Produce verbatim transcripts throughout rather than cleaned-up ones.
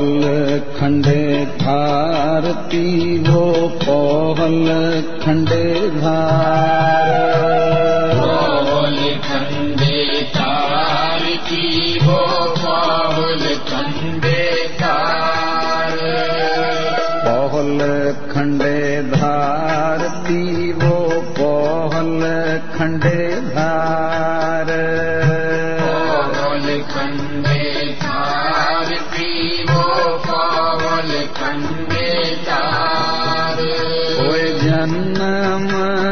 पौहल खंडे धारती वो पौहल खंडे धार। पौहल खंडे धारती वो पौहल खंडे धार। पौहल खंडे धारती वो पौहल खंडे धार। पौहल खंडे धारती वो पौहल खंडे धार। होए जन्म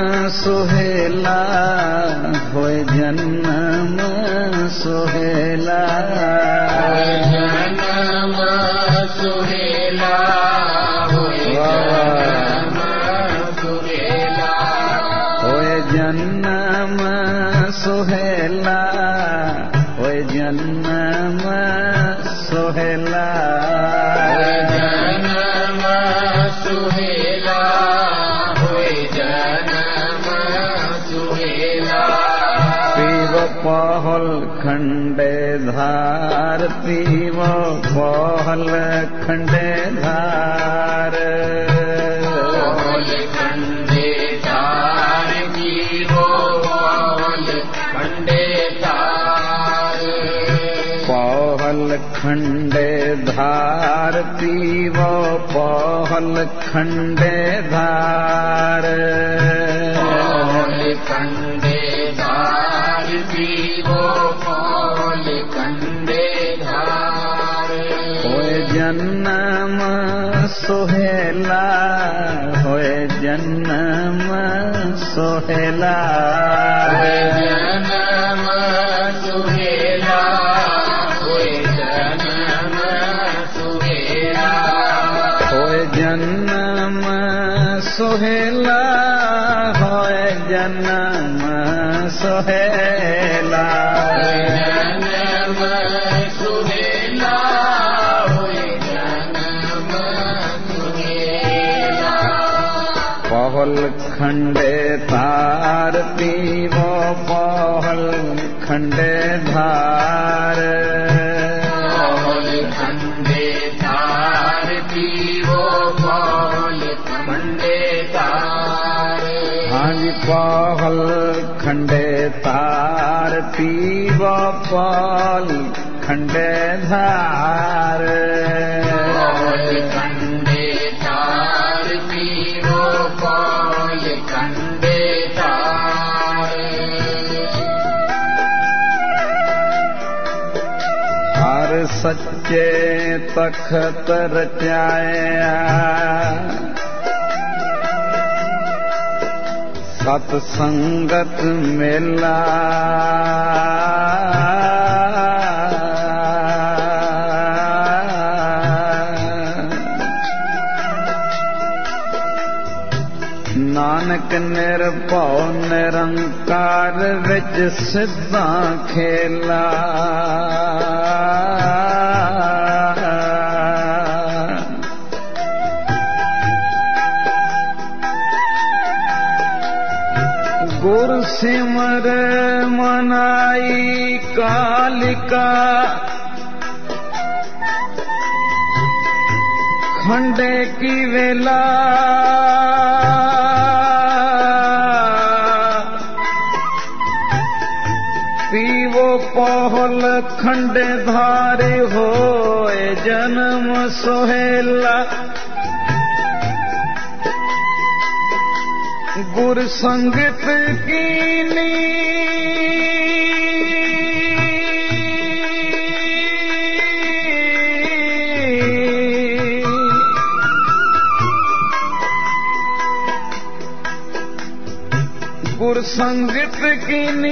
सोहेला होए जन्म सोहेला। होए जन्म सोहेला होए जन्म सोहेला। होए जन्म सोहेला होए जन्म सोहेला। होए जन्म सोहेला होए जन्म सोहेला। पीव पौहल खंडे धार पीव पौहल खंडे धार। पौहल खंडे धार पीवो पौहल खंडे धार। पौहल खंडे धार पीव पौहल खंडे धार। पौहल खंडे धार पीवो पौहल खंडे धार। होए जन्म सोहेला होए जन्म सोहेला। होए जन्म सोहेला होए जन्म सोहेला। होए जन्म सोहेला होए जन्म सोहेला। होए जन्म सोहेला होए जन्म सोहेला। पौहल खंडे धार पीवो पौहल खंडे धार। पौहल खंडे धार पीवो पौहल खंडे धार। हाँ जी पौहल खंडे धार पीवो पौहल खंडे धार। पौहल खंडे धार पीवो पौहल खंडे धार। हर सच्चे तखत रचाया सतसंगत मेला। नानक निर्भਉ निरंकार विच सिद्धा खेला। गुर सिमर मनाई कालिका खंडे की वेला। पीवो पौहल खंडे धारे होए जन्म सोहेला। गुर संगत कीनी गुर संगत कीनी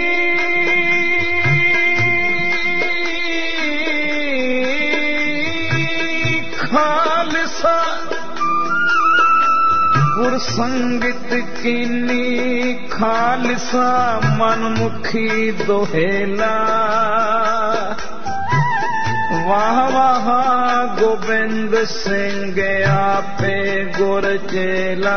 खालसा। गुर संगत कीनी खालसा मनमुखी दोहेला। वाह वाह गोबिंद सिंह आपे गुर चेला।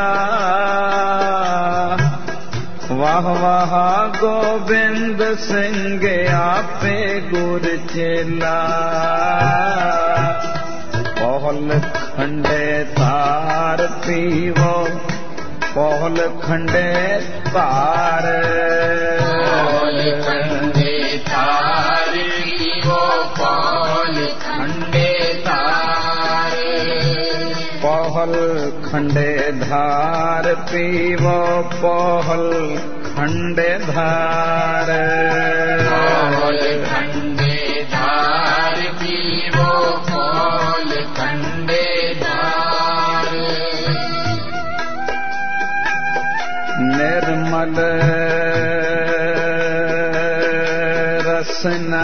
वाह वाह गोबिंद सिंह आपे गुर चेला। पहल खंडे तार पीवो पहल खंडे तार पहल खंडे तार पीवो पहल खंडे तार पहल खंडे धार पीवो पहल खंडे धार पहल खंडे धार पीवो पहल खंडे धार निर्मल रसना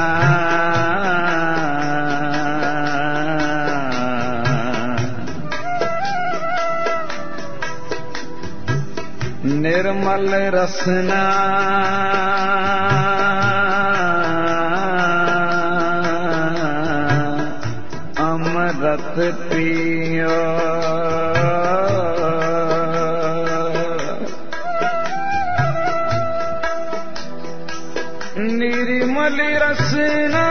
निर्मल रसना अमृत पियो निर्मल रसना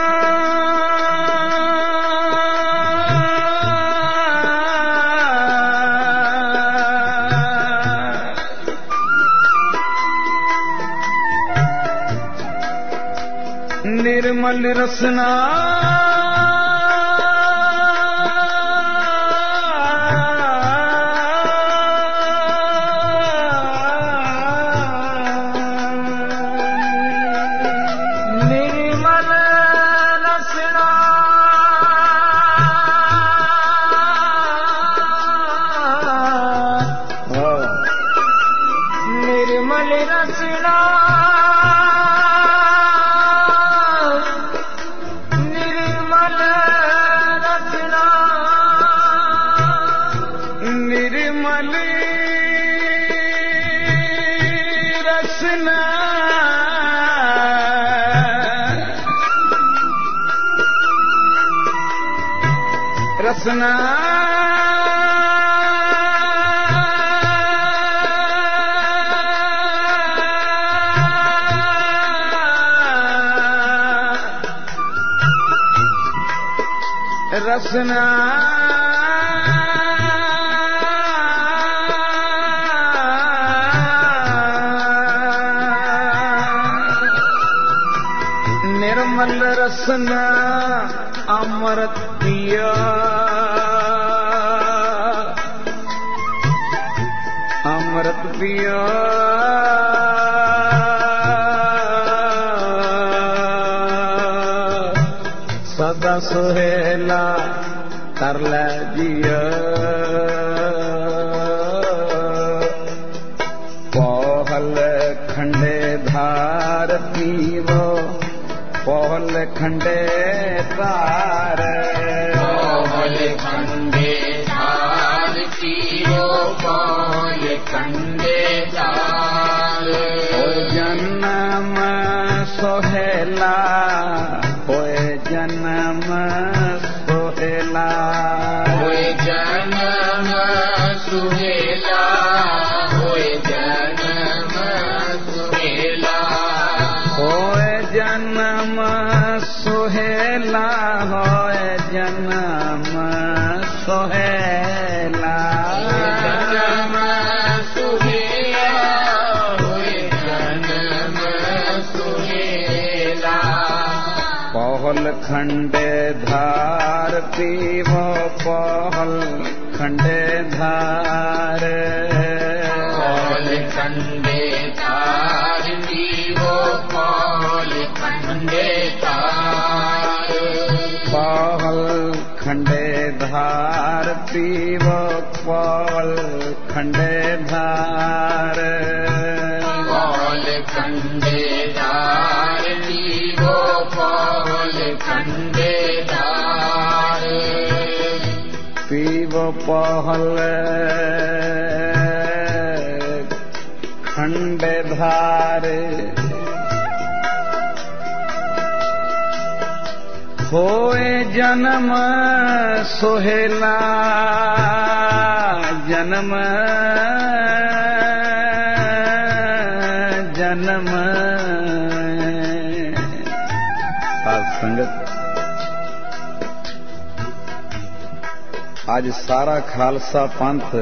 निर्मल रसना निर्मल रसना निर्मल रसना निर्मल रसना रसना रसना निर्मल रसना अमृत पिया अमृत पिया सदा सुहेला तरला जिया पहल खंडे धार पीवो पहल खंडे तार पहल खंडे धार पीवो पहल खंडे तार होए जन्म सोहेला होए जन्म सोहेला होए जन्म सुहेला होए जन्म सुहेला होए जन्म सोहेला होए जन्म सोहेला जन्म सुहेला होए जन्म सुहेला पहल खंडे धार पीवो पहल खंडे धार पहल खंडे धार पीवो पहल खंडे तार पहल खंडे धार पीवो पहल खंडे धार पहल खंडे धार पीवो पहल खंडे धार पीवो पहल खंडे धार होए जन्म सोहेला जन्म जन्म साथ संगत ਅੱਜ ਸਾਰਾ ਖਾਲਸਾ ਪੰਥ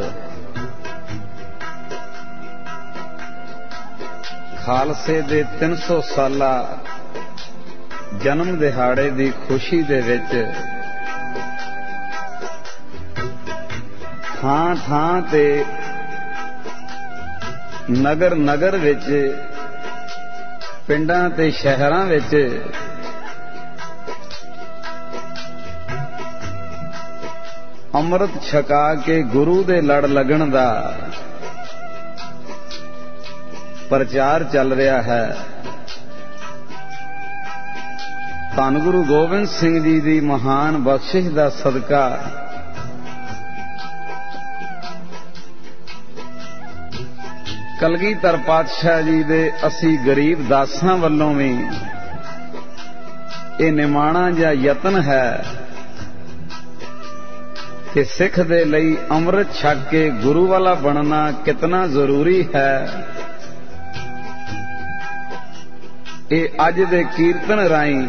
ਖਾਲਸੇ ਦੇ ਤਿੰਨ ਸੌ ਸਾਲਾ ਜਨਮ ਦਿਹਾੜੇ ਦੀ ਖੁਸ਼ੀ ਦੇ ਵਿੱਚ ਥਾਂ ਥਾਂ ਤੇ ਨਗਰ ਨਗਰ ਵਿੱਚ ਪਿੰਡਾਂ ਤੇ ਸ਼ਹਿਰਾਂ ਵਿੱਚ ਅੰਮ੍ਰਿਤ ਛਕਾ ਕੇ ਗੁਰੂ ਦੇ ਲੜ ਲੱਗਣ ਦਾ ਪ੍ਰਚਾਰ ਚੱਲ ਰਿਹਾ ਹੈ। ਧੰਨ ਗੁਰੂ ਗੋਬਿੰਦ ਸਿੰਘ ਜੀ ਦੀ ਮਹਾਨ ਬਖਸ਼ਿਸ਼ ਦਾ ਸਦਕਾ ਕਲਗੀਧਰ ਪਾਤਸ਼ਾਹ ਜੀ ਦੇ ਅਸੀਂ ਗਰੀਬ ਦਾਸਾਂ ਵੱਲੋਂ ਵੀ ਇਹ ਨਿਮਾਣਾ ਜਿਹਾ ਯਤਨ ਹੈ ਕਿ ਸਿੱਖ ਦੇ ਲਈ ਅੰਮ੍ਰਿਤ ਛਕ ਕੇ ਗੁਰੂ ਵਾਲਾ ਬਣਨਾ ਕਿਤਨਾ ਜ਼ਰੂਰੀ ਹੈ, ਇਹ ਅੱਜ ਦੇ ਕੀਰਤਨ ਰਾਹੀਂ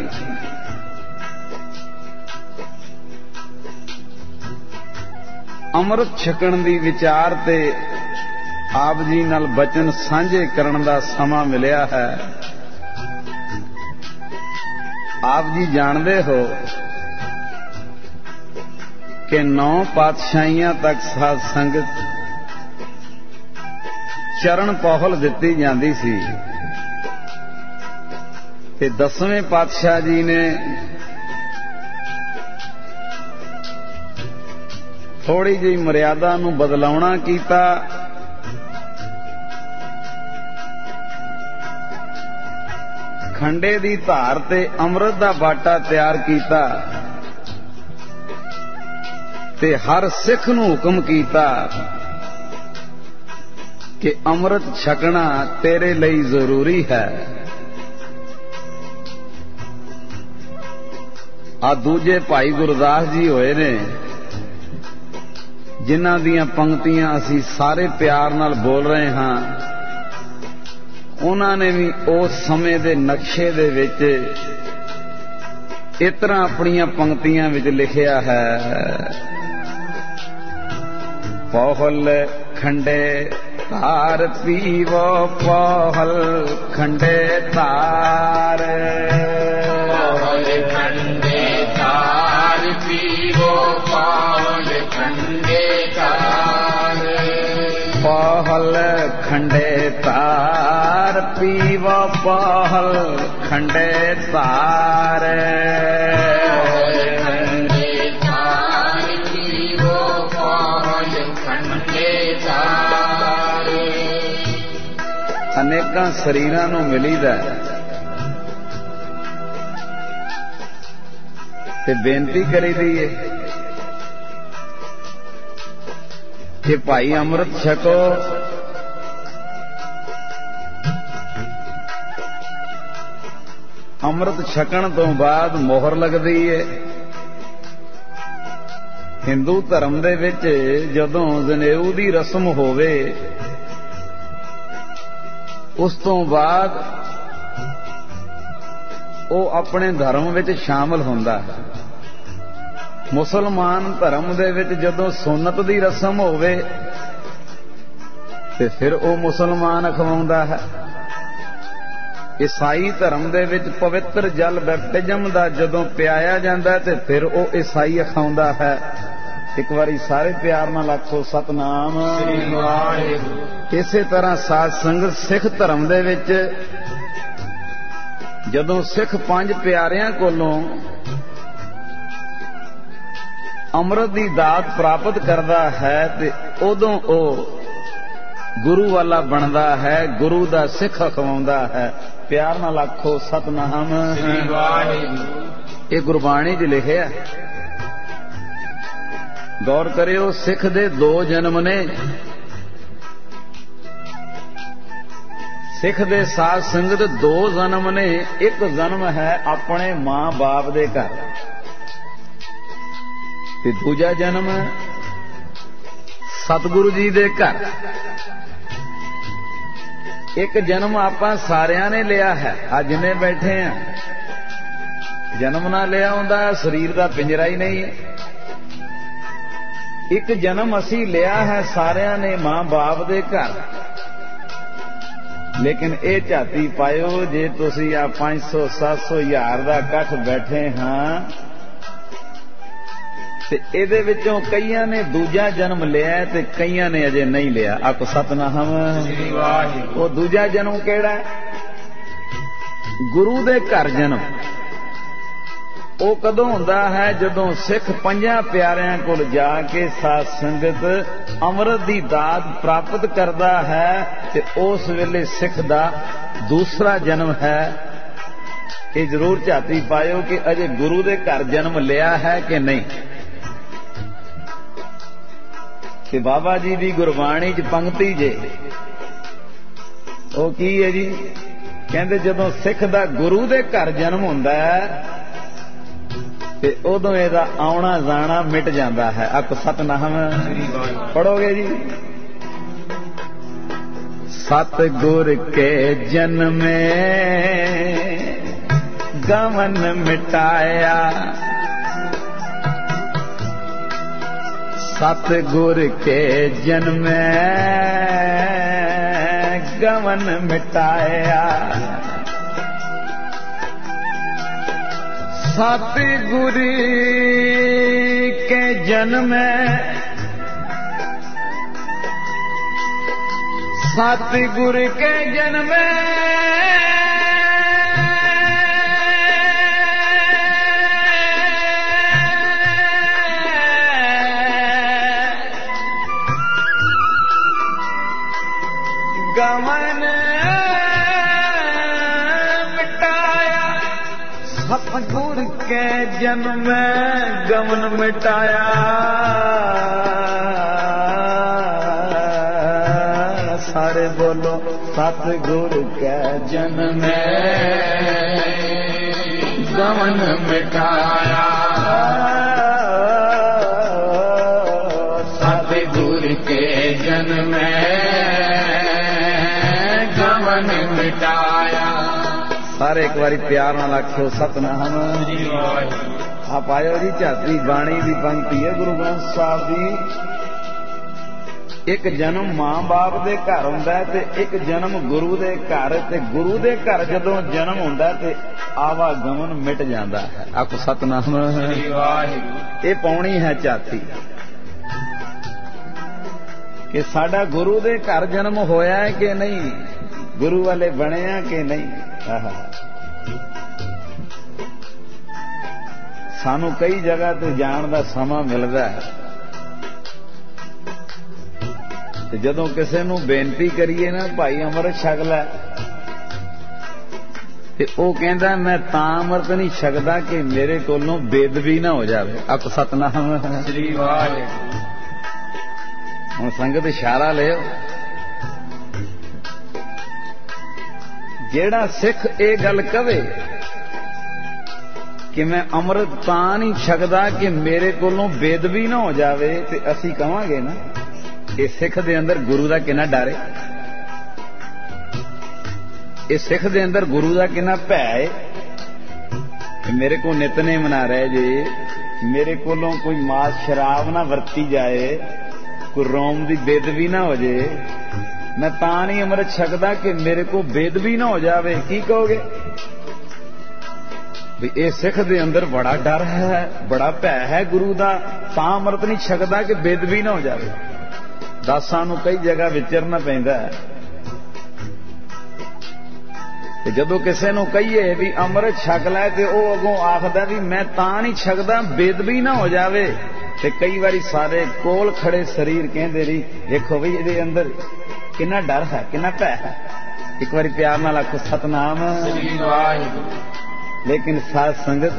ਅੰਮ੍ਰਿਤ ਛਕਣ ਦੀ ਵਿਚਾਰ ਤੇ ਆਪ ਜੀ ਨਾਲ ਬਚਨ ਸਾਂਝੇ ਕਰਨ ਦਾ ਸਮਾਂ ਮਿਲਿਆ ਹੈ। ਆਪ ਜੀ ਜਾਣਦੇ ਹੋ ਕਿ ਨੌ ਪਾਤਸ਼ਾਹੀਆਂ ਤੱਕ ਸਾਧ ਸੰਗਤ ਚਰਨ ਪਹੁਲ ਦਿੱਤੀ ਜਾਂਦੀ ਸੀ ਤੇ ਦਸਵੇਂ ਪਾਤਸ਼ਾਹ ਜੀ ਨੇ ਥੋੜੀ ਜਿਹੀ ਮਰਿਆਦਾ ਨੂੰ ਬਦਲਾਉਣਾ ਕੀਤਾ। ਖੰਡੇ ਦੀ ਧਾਰ ਤੇ ਅੰਮ੍ਰਿਤ ਦਾ ਬਾਟਾ ਤਿਆਰ ਕੀਤਾ ਤੇ ਹਰ ਸਿੱਖ ਨੂੰ ਹੁਕਮ ਕੀਤਾ ਕਿ ਅੰਮ੍ਰਿਤ ਛਕਣਾ ਤੇਰੇ ਲਈ ਜ਼ਰੂਰੀ ਹੈ। ਆ ਦੂਜੇ ਭਾਈ ਗੁਰਦਾਸ ਜੀ ਹੋਏ ਨੇ ਜਿਨ੍ਹਾਂ ਦੀਆਂ ਪੰਕਤੀਆਂ ਅਸੀਂ ਸਾਰੇ ਪਿਆਰ ਨਾਲ ਬੋਲ ਰਹੇ ਹਾਂ। ਉਹਨਾਂ ਨੇ ਵੀ ਉਸ ਸਮੇਂ ਦੇ ਨਕਸ਼ੇ ਦੇ ਵਿੱਚ ਇਸ ਤਰ੍ਹਾਂ ਆਪਣੀਆਂ ਪੰਕਤੀਆਂ ਵਿੱਚ ਲਿਖਿਆ ਹੈ, ਪਹੁਲ ਖੰਡੇ ਧਾਰ ਪੀਵੋ ਪਹੁਲ ਖੰਡੇ ਧਾਰ, ਪਹੁਲ ਖੰਡੇ ਧਾਰ ਪੀਵੋ ਪਹੁਲ ਖੰਡੇ ਧਾਰ, पहल खंडे तार पीवो पहल खंडे तार, खंडे तार पीवो पहल खंडे तार। अनेकां शरीरां नूं मिलीदा ते बेनती करीदी है कि भाई अमृत छको, अमृत छकण तो बाद मोहर लगदी है। हिंदू धर्म दे विच जदों जनेऊ दी रस्म होवे उस तो बाद वो अपने धर्म विच शामिल हुंदा है। मुसलमान धर्म दे विच जदों सुन्नत दी रस्म होवे ते फिर वो मुसलमान अखवाउंदा है। ईसाई धर्म दे विच पवित्र जल बैप्टिज्म दा जदों पियाया जांदा ते फिर वो ईसाई अखाउंदा है। एक बारी सारे प्यार नाल आखो सतनाम श्री वाहिगुरू। इसे तरह साध संगत सिख धर्म दे विच जदों सिख पंज प्यारियां कोलों अमृत की दात प्राप्त करता है ते उदों ओ गुरु वाला बनता है, गुरु दा सिख अखवाउंदा है। प्यार नाल आखो सतनाम श्री वाहिगुरू। ये गुरबाणी च लिखिया, गौर करियो। सिख दे दो जन्म ने, सिख दे साध संगत दो जन्म ने। एक जन्म है अपने मां बाप दे घर ते दूजा जन्म सतगुरु जी दे घर। एक जन्म आपां सारियां ने लिया है, अज जिन्ने बैठे हैं जन्म ना लिया हुंदा, शरीर दा पिंजरा ही नहीं है। ਇੱਕ ਜਨਮ ਅਸੀਂ ਲਿਆ ਹੈ ਸਾਰਿਆਂ ਨੇ ਮਾਂ ਬਾਪ ਦੇ ਘਰ, ਲੇਕਿਨ ਇਹ ਝਾਤੀ ਪਾਇਓ ਜੇ ਤੁਸੀਂ ਆ ਪੰਜ ਸੌ ਸੱਤ ਸੌ ਹਜ਼ਾਰ ਦਾ ਇਕੱਠ ਬੈਠੇ ਹਾਂ ਤੇ ਇਹਦੇ ਵਿੱਚੋਂ ਕਈਆਂ ਨੇ ਦੂਜਾ ਜਨਮ ਲਿਆ ਤੇ ਕਈਆਂ ਨੇ ਅਜੇ ਨਹੀਂ ਲਿਆ। ਆਖੋ ਸਤਨਾਮ। ਉਹ ਦੂਜਾ ਜਨਮ ਕਿਹੜਾ ਹੈ? ਗੁਰੂ ਦੇ ਘਰ ਜਨਮ। ਉਹ ਕਦੋਂ ਹੁੰਦਾ ਹੈ? ਜਦੋਂ ਸਿੱਖ ਪੰਜਾਂ ਪਿਆਰਿਆਂ ਕੋਲ ਜਾ ਕੇ ਸਾਧ ਸੰਗਤ ਅੰਮ੍ਰਿਤ ਦੀ ਦਾਤ ਪ੍ਰਾਪਤ ਕਰਦਾ ਹੈ ਤੇ ਉਸ ਵੇਲੇ ਸਿੱਖ ਦਾ ਦੂਸਰਾ ਜਨਮ ਹੈ। ਇਹ ਜ਼ਰੂਰ ਝਾਤੀ ਪਾਇਓ ਕਿ ਅਜੇ ਗੁਰੂ ਦੇ ਘਰ ਜਨਮ ਲਿਆ ਹੈ ਕਿ ਨਹੀਂ। ਤੇ ਬਾਬਾ ਜੀ ਦੀ ਗੁਰਬਾਣੀ 'ਚ ਪੰਕਤੀ ਜੇ ਉਹ ਕੀ ਹੈ ਜੀ? ਕਹਿੰਦੇ ਜਦੋਂ ਸਿੱਖ ਦਾ ਗੁਰੂ ਦੇ ਘਰ ਜਨਮ ਹੁੰਦਾ ਹੈ ਤੇ ਉਦੋਂ ਇਹਦਾ ਆਉਣਾ ਜਾਣਾ ਮਿਟ ਜਾਂਦਾ ਹੈ। ਆਖੋ ਸਤਨਾਮ। ਪੜੋਗੇ ਜੀ। ਸਤ ਗੁਰ ਕੇ ਜਨਮੇ ਗਮਨ ਮਿਟਾਇਆ, सत गुर के जन्मे गमन मिटाया, सत गुर के जन्मे सत गुर के जन्मे गमन मिटाया, सतगुर के जन्म गमन मिटाया। सारे बोलो सतगुर के जन्म गमन मिटाया, सतगुर के जन्म मिटाया। सारे एक बारी प्यार नाल आखो सतनाम। आप आयो जी। झाती बाणी की पंक्ति है गुरु ग्रंथ साहब की। एक जन्म मां बाप दे घर हुंदा है ते एक जन्म गुरु दे घर, ते गुरु दे घर जदों जन्म हुंदा ते आवागमन मिट जाता है। आखो सतनाम। ये पौनी है झाती कि साडा गुरु दे घर जन्म होया है कि नहीं, गुरु वाले बने हैं कि नहीं। सानू कई जगह तो जान का समा मिलता है ते जदों किसी नूं बेनती करिए ना भाई अमृत छक लै ते ओह कहंदा मैं तां अमृत नहीं छकदा कि मेरे कोलों बेदबी ना हो जाए। आखो सतनाम। हुण संगत इशारा लिओ। जेड़ा सिख ये गल कवे कि मैं अमृत तां नहीं छकदा कि मेरे कोलों बेदबी ना हो जाए ते असीं कहांगे ना ये सिख दे अंदर गुरु दा किन्ना डर है, ये सिख दे अंदर गुरु दा किन्ना भै है कि मेरे को नितनेम ना रह जे, मेरे कोलों कोई मास शराब ना वरती जाए, कोई रोम दी बेदबी ना हो जाए, मैं तां नहीं अमृत छकदा कि मेरे को बेदबी ना हो जाए। की कहोगे भी ये सिख दे अंदर बड़ा डर है, बड़ा भै है गुरु दा, तां अमृत नहीं छकदा कि बेदबी ना हो जाए। दासां नूं कई जगह विचरना पैंदा है ते जदों किसी नूं कहीए भी अमृत छक लै ते ओह अगों आखदा भी मैं तां नहीं छकदा बेदबी ना हो जाए। ते कई बारी सारे कोल खड़े शरीर कहंदे री देखो बई इहदे अंदर किन्ना डर है, किन्ना भै है। एक बारी प्यार नाल आखो सतनाम। लेकिन साध संगत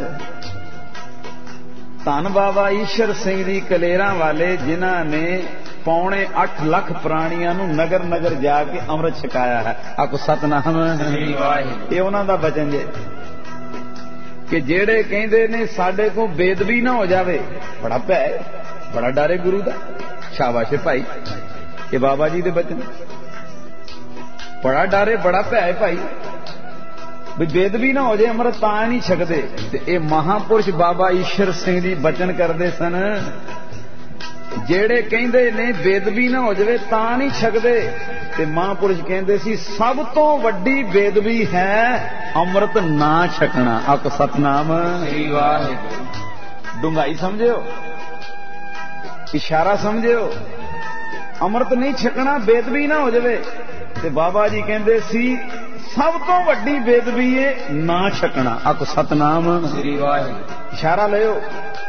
धन बाबा ईश्वर सिंह जी कलेरा वाले जिन्हां ने पौने अठ लख प्राणियां नूं नगर नगर जाके अमृत छकाया है। आखो सतनाम। ये उन्हां दा वचन जे कि जेड़े कहंदे ने साडे को बेदबी ना हो जावे, बड़ा भै बड़ा डर है गुरु दा। शाबाश भाई, ये बाबा जी दे वचन। बड़ा डर है, बड़ा भै भाई भी बेदबी ना हो जाए अमृत तां नहीं छकदे। ते ये महापुरुष बाबा ईश्वर सिंह जी वचन करदे सन ਜਿਹੜੇ ਕਹਿੰਦੇ ਨੇ ਬੇਦਬੀ ਨਾ ਹੋ ਜਾਵੇ ਤਾਂ ਨਹੀਂ ਛਕਦੇ, ਤੇ ਮਹਾਂਪੁਰਸ਼ ਕਹਿੰਦੇ ਸੀ ਸਭ ਤੋਂ ਵੱਡੀ ਬੇਦਬੀ ਹੈ ਅੰਮ੍ਰਿਤ ਨਾ ਛਕਣਾ। ਅਕ ਸਤਨਾਮ ਸ੍ਰੀ ਵਾਹਿਗੁਰੂ। ਡੂੰਘਾਈ ਸਮਝਿਓ, ਇਸ਼ਾਰਾ ਸਮਝਿਓ। ਅੰਮ੍ਰਿਤ ਨਹੀਂ ਛਕਣਾ, ਬੇਦਬੀ ਨਾ ਹੋ ਜਾਵੇ। ਤੇ ਬਾਬਾ ਜੀ ਕਹਿੰਦੇ ਸੀ ਸਭ ਤੋਂ ਵੱਡੀ ਬੇਦਬੀ ਏ ਨਾ ਛਕਣਾ। ਅਕ ਸਤਨਾਮ ਸ੍ਰੀ ਵਾਹਿਗੁਰੂ। ਇਸ਼ਾਰਾ ਲਿਓ।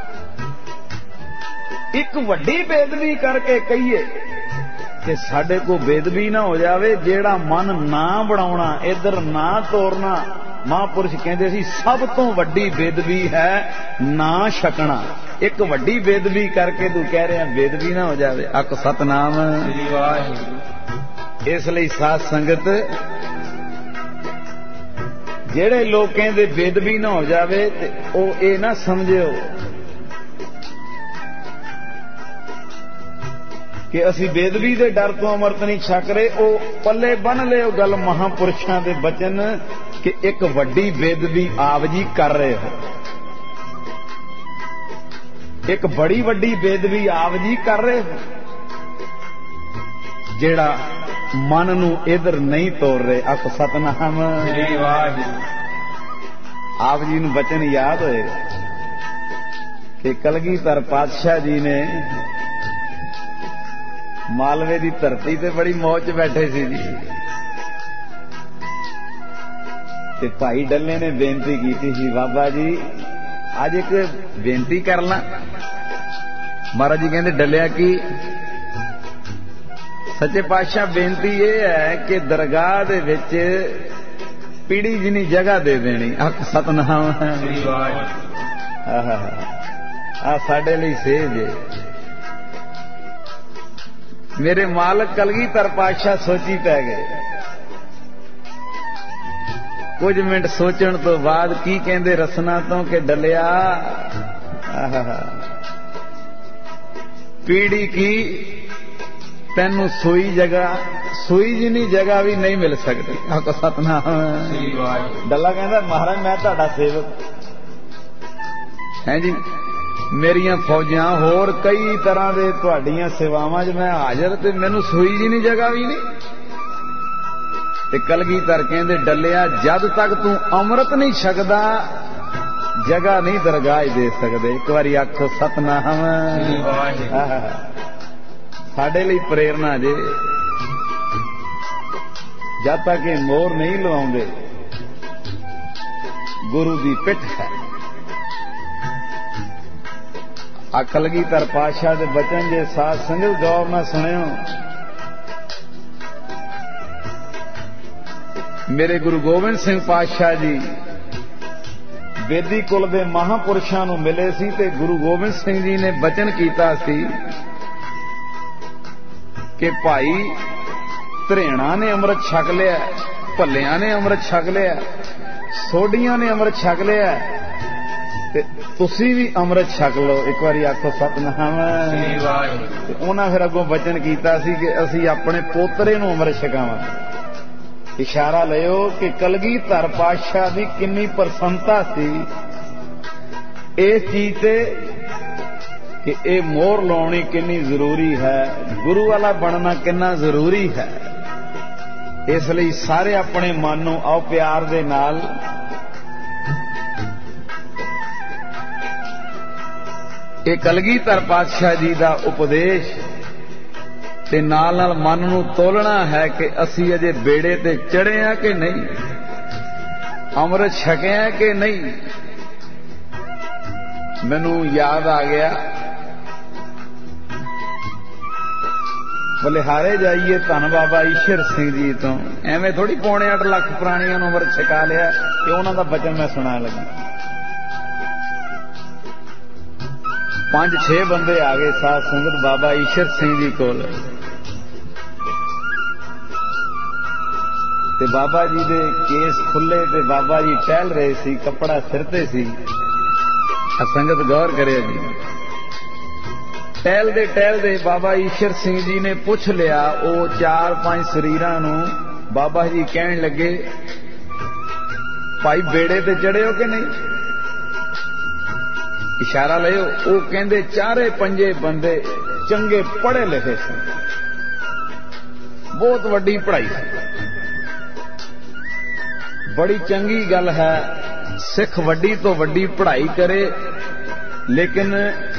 ਇੱਕ ਵੱਡੀ ਬੇਦਬੀ ਕਰਕੇ ਕਹੀਏ ਕਿ ਸਾਡੇ ਕੋ ਬੇਦਬੀ ਨਾ ਹੋ ਜਾਵੇ, ਜਿਹੜਾ ਮਨ ਨਾ ਬਣਾਉਣਾ, ਇੱਧਰ ਨਾ ਤੋਰਨਾ। ਮਹਾਂਪੁਰਸ਼ ਕਹਿੰਦੇ ਸੀ ਸਭ ਤੋਂ ਵੱਡੀ ਬੇਦਬੀ ਹੈ ਨਾ ਛਕਣਾ। ਇੱਕ ਵੱਡੀ ਬੇਦਬੀ ਕਰਕੇ ਤੂੰ ਕਹਿ ਰਿਹਾ ਬੇਦਬੀ ਨਾ ਹੋ ਜਾਵੇ। ਅਕ ਸਤਨਾਮ ਸ੍ਰੀ ਵਾਹਿਗੁਰੂ। ਇਸ ਲਈ ਸਾਧ ਸੰਗਤ, ਜਿਹੜੇ ਲੋਕ ਕਹਿੰਦੇ ਬੇਦਬੀ ਨਾ ਹੋ ਜਾਵੇ ਤੇ ਉਹ ਇਹ ਨਾ ਸਮਝਿਓ ਕਿ ਅਸੀਂ ਬੇਦਬੀ ਦੇ ਡਰ ਤੋਂ ਅੰਮ੍ਰਿਤ ਨਹੀਂ ਛਕ ਰਹੇ। ਉਹ ਪੱਲੇ ਬੰਨ ਲਿਓ ਗੱਲ ਮਹਾਂਪੁਰਸ਼ਾਂ ਦੇ ਬਚਨ ਕਿ ਇੱਕ ਵੱਡੀ ਬੇਦਬੀ ਆਪ ਜੀ ਕਰ ਰਹੇ ਹੋ। ਇੱਕ ਬੜੀ ਵੱਡੀ ਬੇਦਬੀ ਆਪ ਜੀ ਕਰ ਰਹੇ ਹੋ, ਜਿਹੜਾ ਮਨ ਨੂੰ ਇਧਰ ਨਹੀਂ ਤੋੜ ਰਹੇ। ਅਕ ਸਤਨਾਮ ਸ੍ਰੀ ਵਾਹਿਗੁਰੂ। ਆਪ ਜੀ ਨੂੰ ਬਚਨ ਯਾਦ ਹੋਏਗਾ ਕਿ ਕਲਗੀਧਰ ਪਾਤਸ਼ਾਹ ਜੀ ਨੇ ਮਾਲਵੇ ਦੀ ਧਰਤੀ ਤੇ ਬੜੀ ਮੌਜ 'ਚ ਬੈਠੇ ਸੀ ਜੀ, ਤੇ ਭਾਈ ਡੱਲੇ ਨੇ ਬੇਨਤੀ ਕੀਤੀ ਸੀ ਬਾਬਾ ਜੀ ਅੱਜ ਇੱਕ ਬੇਨਤੀ ਕਰ ਲਾਂ। ਮਹਾਰਾਜ ਜੀ ਕਹਿੰਦੇ ਡੱਲਿਆ ਕੀ? ਸੱਚੇ ਪਾਤਸ਼ਾਹ ਬੇਨਤੀ ਇਹ ਹੈ ਕਿ ਦਰਗਾਹ ਦੇ ਵਿੱਚ ਪੀੜੀ ਜਿੰਨੀ ਜਗ੍ਹਾ ਦੇ ਦੇਣੀ। ਅਕ ਸਤਨਾਮ ਸ੍ਰੀ ਵਾਹਿਗੁਰੂ। ਆਹ ਸਾਡੇ ਲਈ ਸੇਜ ਹੈ। ਮੇਰੇ ਮਾਲਕ ਕਲਗੀਧਰ ਪਾਤਸ਼ਾਹ ਸੋਚੀ ਪੈ ਗਏ। ਕੁਝ ਮਿੰਟ ਸੋਚਣ ਤੋਂ ਬਾਅਦ ਕੀ ਕਹਿੰਦੇ ਰਸਨਾ ਤੋਂ ਕਿ ਡੱਲਿਆ ਪੀੜੀ ਕੀ ਤੈਨੂੰ ਸੋਈ ਜਗ੍ਹਾ, ਸੋਈ ਜਿੰਨੀ ਜਗ੍ਹਾ ਵੀ ਨਹੀਂ ਮਿਲ ਸਕਦੀ। ਆਹ ਸਤਨਾਮ ਸ੍ਰੀ ਵਾਹਿਗੁਰੂ। ਡੱਲਾ ਕਹਿੰਦਾ ਮਹਾਰਾਜ ਮੈਂ ਤੁਹਾਡਾ ਸੇਵਕ ਹੈ ਜੀ, ਮੇਰੀਆਂ ਫੌਜਾਂ ਹੋਰ ਕਈ ਤਰ੍ਹਾਂ ਦੇ ਤੁਹਾਡੀਆਂ ਸੇਵਾਵਾਂ 'ਚ ਮੈਂ ਹਾਜ਼ਰ, ਤੇ ਮੈਨੂੰ ਸੋਈ ਜਿੰਨੀ ਜਗ੍ਹਾ ਵੀ ਨਹੀਂ। ਤੇ ਕਲਗੀਧਰ ਕਹਿੰਦੇ ਡੱਲਿਆ ਜਦ ਤੱਕ ਤੂੰ ਅੰਮ੍ਰਿਤ ਨਹੀਂ ਛਕਦਾ ਜਗ੍ਹਾ ਨਹੀਂ ਦਰਗਾਹ ਦੇ ਸਕਦੇ। ਇੱਕ ਵਾਰੀ ਆਖੋ ਸਤਨਾਮ ਸ੍ਰੀ ਵਾਹਿਗੁਰੂ। ਸਾਡੇ ਲਈ ਪ੍ਰੇਰਨਾ ਜੇ, ਜਦ ਤੱਕ ਇਹ ਮੋਹਰ ਨਹੀਂ ਲਵਾਉਂਦੇ ਗੁਰੂ ਦੀ ਪਿੱਠ ਹੈ। ਆ ਕਲਗੀਧਰ ਪਾਤਸ਼ਾਹ ਦੇ ਬਚਨ ਜੇ ਸਾਧ ਸੰਗਤ ਗੌਰ ਨਾਲ ਸੁਣਿਓ। ਮੇਰੇ ਗੁਰੂ ਗੋਬਿੰਦ ਸਿੰਘ ਪਾਤਸ਼ਾਹ ਜੀ ਬੇਦੀ ਕੁਲ ਦੇ ਮਹਾਂਪੁਰਸ਼ਾਂ ਨੂੰ ਮਿਲੇ ਸੀ ਤੇ ਗੁਰੂ ਗੋਬਿੰਦ ਸਿੰਘ ਜੀ ਨੇ ਬਚਨ ਕੀਤਾ ਸੀ ਕਿ ਭਾਈ ਧਰੇਣਾ ਨੇ ਅੰਮ੍ਰਿਤ ਛਕ ਲਿਆ, ਭੱਲਿਆਂ ਨੇ ਅੰਮ੍ਰਿਤ ਛਕ ਲਿਆ, ਸੋਢੀਆਂ ਨੇ ਅੰਮ੍ਰਿਤ ਛਕ ਲਿਆ, ਤੇ ਤੁਸੀਂ ਵੀ ਅੰਮ੍ਰਿਤ ਛਕ ਲਓ। ਇੱਕ ਵਾਰੀ ਆਖੋ ਸਤਨਾਮ ਸ੍ਰੀ ਵਾਹਿਗੁਰੂ। ਤੇ ਉਹਨਾਂ ਫਿਰ ਅੱਗੋਂ ਬਚਨ ਕੀਤਾ ਸੀ ਕਿ ਅਸੀਂ ਆਪਣੇ ਪੋਤਰੇ ਨੂੰ ਅੰਮ੍ਰਿਤ ਛਕਾਵਾਂਗੇ। ਇਸ਼ਾਰਾ ਲਿਓ ਕਿ ਕਲਗੀਧਰ ਪਾਤਸ਼ਾਹ ਦੀ ਕਿੰਨੀ ਪ੍ਰਸੰਨਤਾ ਸੀ ਇਸ ਚੀਜ਼ ਤੇ ਕਿ ਇਹ ਮੋਹਰ ਲਾਉਣੀ ਕਿੰਨੀ ਜ਼ਰੂਰੀ ਹੈ, ਗੁਰੂ ਵਾਲਾ ਬਣਨਾ ਕਿੰਨਾ ਜ਼ਰੂਰੀ ਹੈ। ਇਸ ਲਈ ਸਾਰੇ ਆਪਣੇ ਮਨ ਨੂੰ ਆਓ ਪਿਆਰ ਦੇ ਨਾਲ ਇਹ ਕਲਗੀਧਰ ਪਾਤਸ਼ਾਹ ਜੀ ਦਾ ਉਪਦੇਸ਼ ਤੇ ਨਾਲ ਨਾਲ ਮਨ ਨੂੰ ਤੋਲਣਾ ਹੈ ਕਿ ਅਸੀਂ ਅਜੇ ਬੇੜੇ ਤੇ ਚੜ੍ਹੇ ਆ ਕਿ ਨਹੀਂ, ਅੰਮ੍ਰਿਤ ਛਕਿਆ ਕਿ ਨਹੀਂ। ਮੈਨੂੰ ਯਾਦ ਆ ਗਿਆ ਬਲਿਹਾਰੇ ਜਾਈਏ ਧੰਨ ਬਾਬਾ ਈਸ਼ਰ ਸਿੰਘ ਜੀ ਤੋਂ। ਐਵੇਂ ਥੋੜੀ ਪੌਣੇ ਅੱਠ ਲੱਖ ਪ੍ਰਾਣੀਆਂ ਨੂੰ ਅੰਮ੍ਰਿਤ ਛਕਾ ਲਿਆ ਕਿ ਉਹਨਾਂ ਦਾ ਬਚਨ ਮੈਂ ਸੁਣਾਉਣ ਲੱਗੀ। ਪੰਜ ਛੇ ਬੰਦੇ ਆ ਗਏ ਸਾਧ ਸੰਗਤ ਬਾਬਾ ਈਸ਼ਰ ਸਿੰਘ ਜੀ ਕੋਲ, ਤੇ ਬਾਬਾ ਜੀ ਦੇ ਕੇਸ ਖੁੱਲੇ ਤੇ ਬਾਬਾ ਜੀ ਟਹਿਲ ਰਹੇ ਸੀ, ਕੱਪੜਾ ਸਿਰ ਤੇ ਸੀ। ਸੰਗਤ ਗੌਰ ਕਰਿਓ ਜੀ। ਟਹਿਲਦੇ ਟਹਿਲਦੇ ਬਾਬਾ ਈਸ਼ਰ ਸਿੰਘ ਜੀ ਨੇ ਪੁੱਛ ਲਿਆ, ਉਹ ਚਾਰ ਪੰਜ ਸਰੀਰਾਂ ਨੂੰ ਬਾਬਾ ਜੀ ਕਹਿਣ ਲੱਗੇ ਭਾਈ ਬੇੜੇ ਤੇ ਚੜ੍ਹੇ ਹੋ ਕਿ ਨਹੀਂ? ਇਸ਼ਾਰਾ ਲਿਓ। ਉਹ ਕਹਿੰਦੇ ਚਾਰੇ ਪੰਜੇ ਬੰਦੇ चंगे पढ़े लिखे सन, बहुत वड्डी पढ़ाई सी। बड़ी चंगी गल है सिख वड्डी तो वड्डी पढ़ाई करे, लेकिन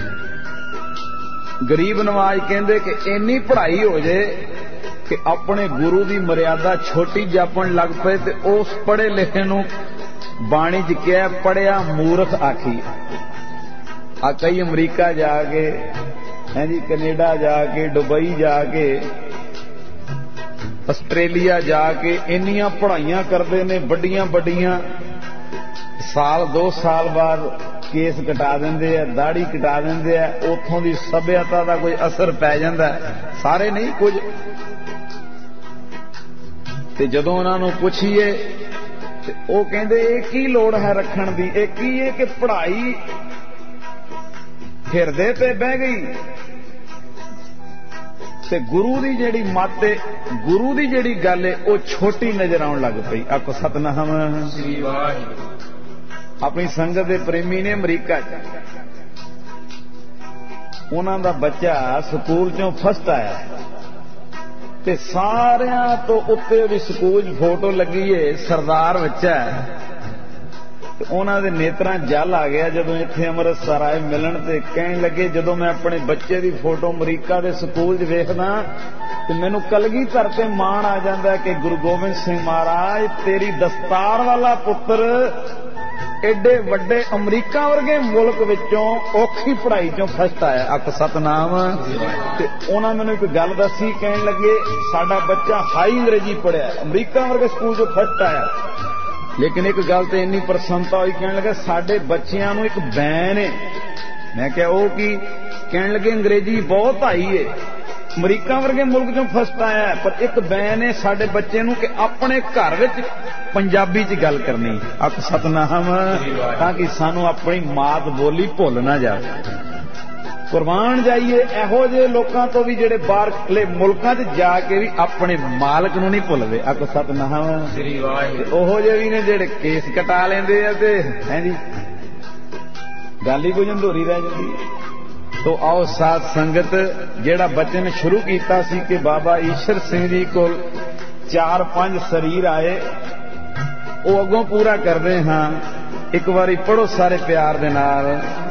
गरीब नवाज कहते कि इन्नी पढ़ाई हो जाए कि अपने गुरु की मर्यादा छोटी जापन लग पे, ते उस पढ़े लिखे नूं बाणी च क्या पढ़िया मूर्ख आखी। आ कई अमरीका जाके है जी, कनेडा जाके, दुबई जाके, आस्ट्रेलिया जाके इन्नियां पढ़ाइयां करते ने बड़ियां बड़ियां, साल दो साल बाद केस कटा देंदे आ, दाढ़ी कटा देंदे आ, उथों दी सभ्यता का कोई असर पै जांदा है, सारे नहीं कुछ। ते जदों उन्हां नूं पुछीए ते ओह कहंदे इह की लोड़ है रखण दी, इह की है कि पढ़ाई हिरदे ते बह गई ते गुरु दी जेड़ी मत है, गुरु दी जेड़ी गल है वह छोटी नजर आउण लग पई। आखो सतनाम श्री वाहिगुरू। अपनी संगत के प्रेमी ने अमरीका च उन्हां दा बच्चा स्कूल चों फस्ट आया ते सारियां तो उत्ते भी स्कूल फोटो लगी है, सरदार बच्चा है। उन्हां दे नेत्रां जल आ गया जदों इत्थे अमृतसर आए मिलन ते कहण लगे, जदों मैं अपने बच्चे दी फोटो अमरीका दे स्कूल च वेखदा ते मैनूं कलगीधर ते माण आ जांदा कि गुरु गोबिंद सिंह महाराज तेरी दस्तार वाला पुत्र एडे वड्डे अमरीका वर्गे मुल्क विचों औखी पढ़ाई चों फस्ट आया। आख सतनाम। ते उन्हां मैनूं एक गल दसी, कहण लगे साडा बच्चा हाई अंग्रेजी पढ़िया, अमरीका वर्गे स्कूल चों फस्ट आया, लेकिन एक गल तो इन्नी प्रसन्नता हुई, कहने लगे साडे बच्चियां नूं एक बैन है। मैं क्या वो की? कहने लगे अंग्रेजी बहुत आई है, अमरीका वर्गे मुल्क चों फस्ट आया है, पर एक बैन है साडे बच्चे नूं कि अपने घर विच पंजाबी च गल करनी। आख सतनाम, ताकि सानू अपनी मात बोली भुल ना जाए। कुर्बान जाइए इहो जे लोकां तो भी जेड़े बाहरले मुल्कां च जाके भी अपने मालक नूं नहीं भुलदे। आखो सतनाम। ओहो जे भी ने जेड़े केस कटा लेंदे आ ते हैं जी गल ही कोई अंधूरी रह जांदी। तो आओ साथ संगत, जेड़ा बचन शुरू कीता सी कि बाबा ईश्वर सिंह जी कोल चार पांच शरीर आए, वो अगों पूरा करदे हां। एक बारी पढ़ो सारे प्यार दे नाल।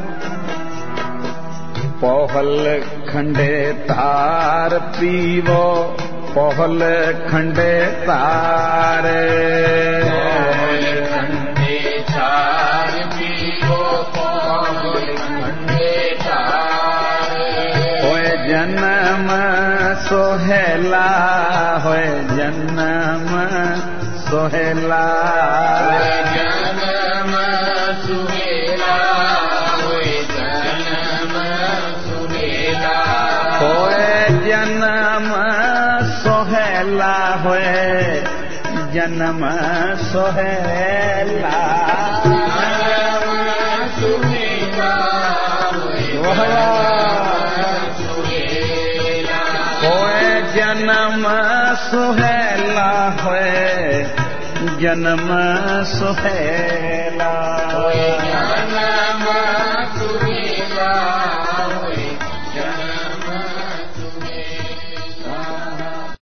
पौहल खंडे तार पीवो, पौहल खंडे तार, पौहल खंडे तार पीवो, पौहल खंडे तार। होए जन्म सोहेला, होए जन्म सोहेला, होए जन्म सुहेला, होए जन्म सुहेला, होए जन्म सोहेला, होए जन्म सोहेला, जन्म सुहेला, होए जन्म सुहेला, होए जन्म सुहेला।